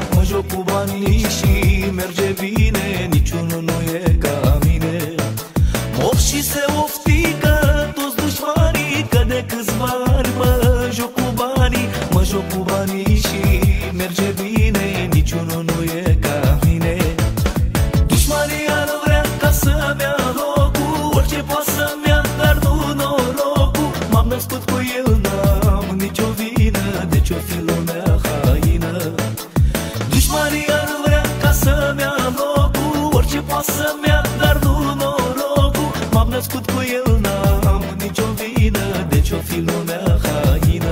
mă joc cu banii și merge bine, niciunul nu e ca mine. Of și se oftică toți dușmanii, că de câțiva ani mă joc cu banii, mă joc cu banii și merge bine, niciunul nu e ca mine. Dușmanii ar vrea ca să-mi ia locul, orice poate să-mi ia, dar nu norocul. M-am născut cu el, n-am nicio vină, deci o fi lumea haină. Dușmanii ar vrea ca să-mi ia locul, orice poate să-mi ia, dar nu norocul. M-am născut cu el, n-am nicio vină, deci o fi lumea haină.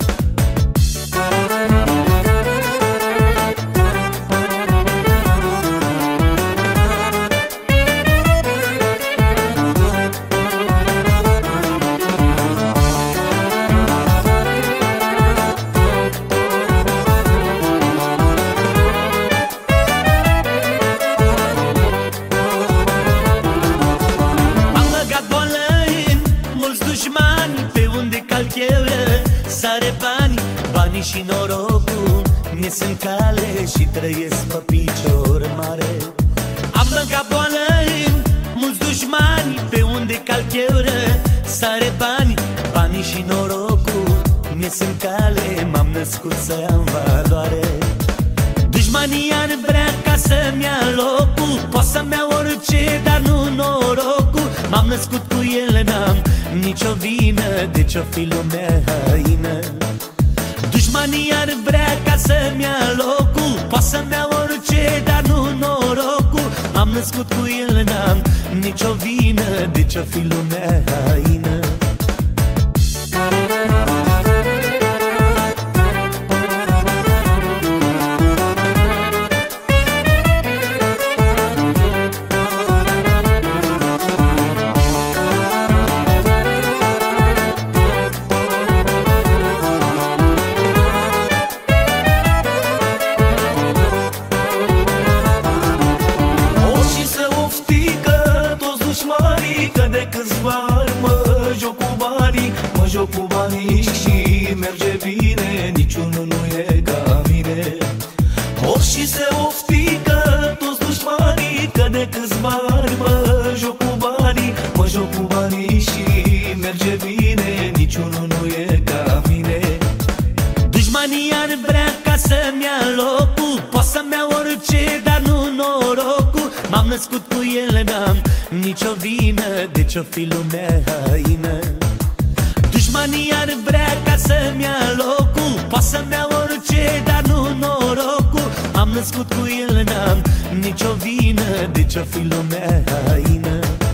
Pe unde calc eu sare bani, banii și norocul ne sunt cale și trăiesc pe picior mare. Am băgat boală în mulți dușmani, pe unde calc eu sare bani, banii și norocul ne sunt cale. M-am născut să am valoare. Dușmanii ar vrea ca să-mi ia locul, poate să-mi ia orice, dar nu norocul. M-am născut cu el, n-am nicio vină, deci o fi lumea haină. Dușmanii ar vrea ca să-mi ia locul, poate să-mi ia orice, dar nu norocul. M-am născut cu el, n-am nicio vină, deci o fi lumea haină. Că de câțiva ani mă joc cu banii, mă joc cu banii și merge bine, niciunul nu e ca mine. Of și se oftică toți dușmanii, că de câțiva ani mă joc cu banii, mă joc cu banii și merge bine, niciunul nu e ca mine. Dușmanii ar vrea ca să-mi ia locul, poate să-mi ia orice, dar nu norocul. M-am născut cu el, n-am nicio vină, deci o fi lumea haină. Dușmanii ar vrea ca să-mi ia locul, poate să-mi ia orice, dar nu norocul. M-am născut cu el, n-am nicio vină, deci o fi lumea haină.